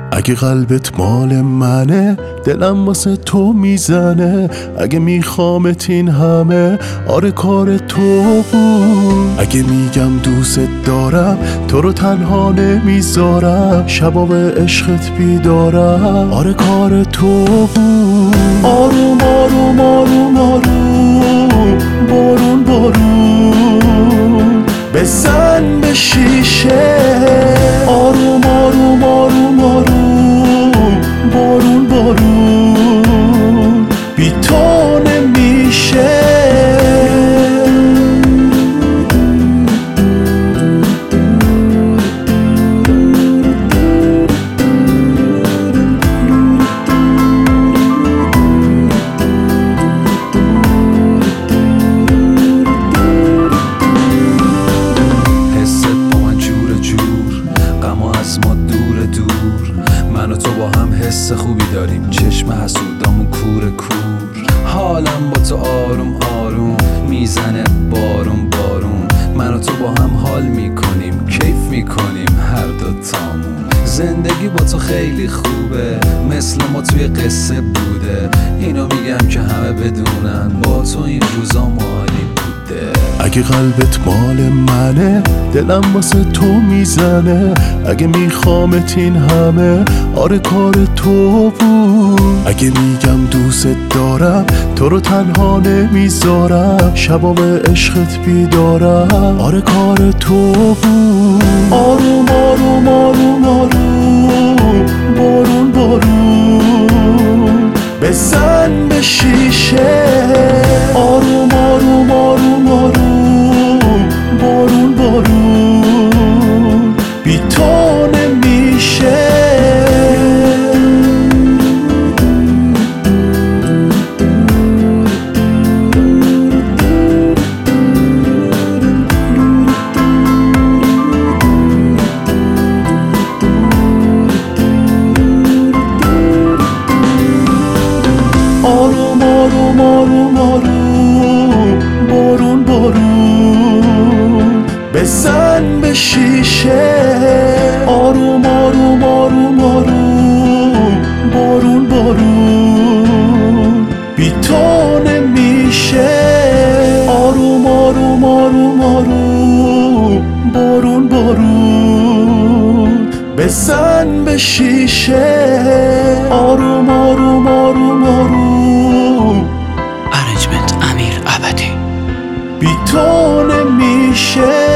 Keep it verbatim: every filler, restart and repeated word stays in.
اگه قلبت مال منه دلم واسه تو میزنه، اگه میخوامت این همه آره کار تو بود. اگه میگم دوست دارم تو رو تنها نمیذارم، شبا به عشقت بیدارم آره کار تو بود. آروم آروم آروم آروم بارون بارون بزن به شیشه، آروم آروم آروم آروم بارون بارون بی تو نمیشه. من و تو با هم حس خوبی داریم، چشم حسودامون کور کور. حالم با تو آروم آروم میزنه بارون بارون. من و تو با هم حال میکنیم، کیف میکنیم هر دوتامون. زندگی با تو خیلی خوبه، مثل ما توی قصه بوده. اینو میگم که همه بدونن با تو این روزا مالی بوده. اگه قلبت مال منه دلم واسه تو میزنه، اگه میخوامت این همه آره کار تو بود. اگه میگم دوست دارم تو رو تنها نمیذارم، شبا به عشقت بیدارم آره کار تو بود. آروم آروم آروم آروم بارون بارون بزن به شیشه، آروم آروم آروم آروم بارون بارون بی تو نمیشه. آروم آروم آروم آروم بارون بارون بزن به شیشه، آروم آروم آروم آروم بارون بارون بی تو نمیشه. آروم آروم آروم آروم بارون بارون بزن به شیشه، آروم آروم آروم آروم ارنجمنت امیر ابدی بی تو نمیشه.